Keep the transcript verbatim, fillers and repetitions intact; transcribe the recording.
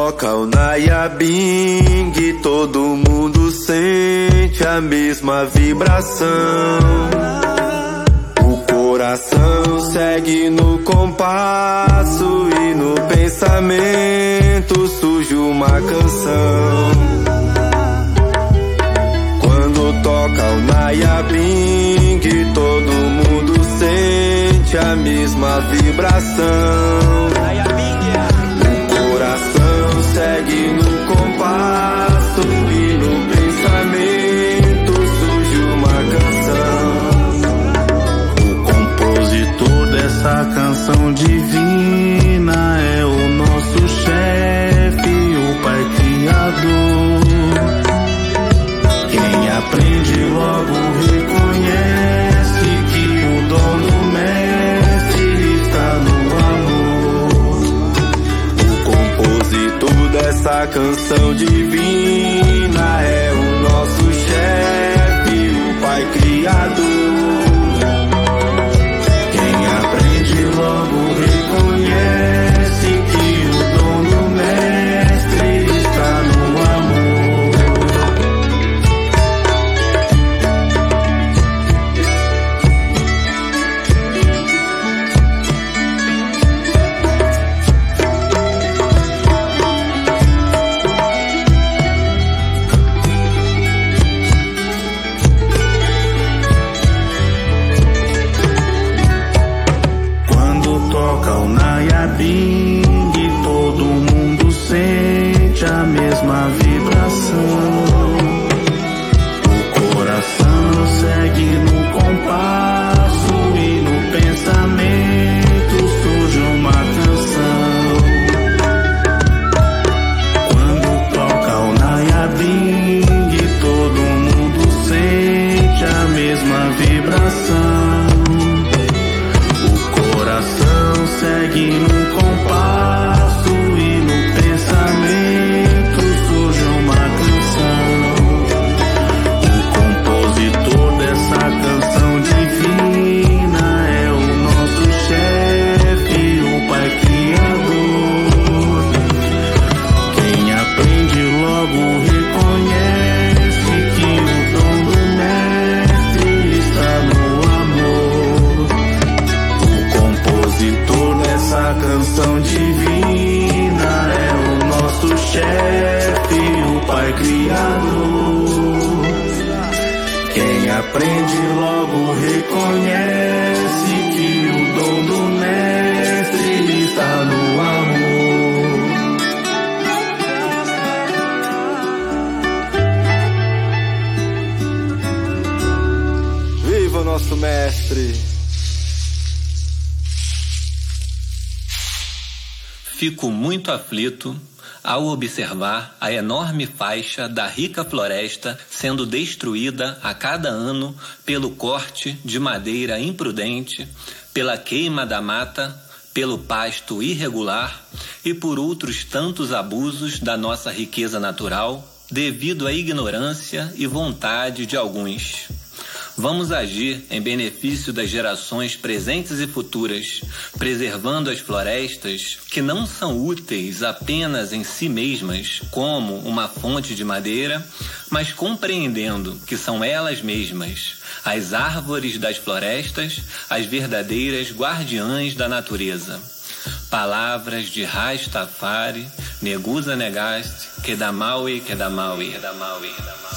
toca o Nayabing, todo mundo sente a mesma vibração. O coração segue no compasso e no pensamento surge uma canção. Quando toca o Nayabing, todo mundo sente a mesma vibração. O coração segue no compasso e no pensamento surge uma canção. O compositor dessa canção divina é o nosso chefe, o Pai Criador. Quem aprende logo reconhece que o dom do Mestre está no amor. O compositor dessa canção divina é o nosso chefe, o Pai Criador. Quem aprende logo reconhece que o dom do Mestre está no amor. Nayabing, todo mundo sente a mesma vibração. O coração segue no compasso e no pensamento surge uma canção. Quando toca o Nayabing, todo mundo sente a mesma vibração. O coração segue no compasso e no pensamento surge uma canção. O compositor dessa canção divina é o nosso chefe, o Pai Criador. Quem aprende logo reconhece que o dom do Mestre está no amor. O compositor dessa canção divina é o nosso chefe, o Pai Criador. Quem aprende logo reconhece que o dom do Mestre está no amor. Viva o nosso Mestre! Fico muito aflito ao observar a enorme faixa da rica floresta sendo destruída a cada ano pelo corte de madeira imprudente, pela queima da mata, pelo pasto irregular e por outros tantos abusos da nossa riqueza natural, devido à ignorância e vontade de alguns. Vamos agir em benefício das gerações presentes e futuras, preservando as florestas que não são úteis apenas em si mesmas, como uma fonte de madeira, mas compreendendo que são elas mesmas, as árvores das florestas, as verdadeiras guardiãs da natureza. Palavras de Rastafari, Negusa Negaste, Kedamawi, Kedamawi, Kedamawi, Kedamawi.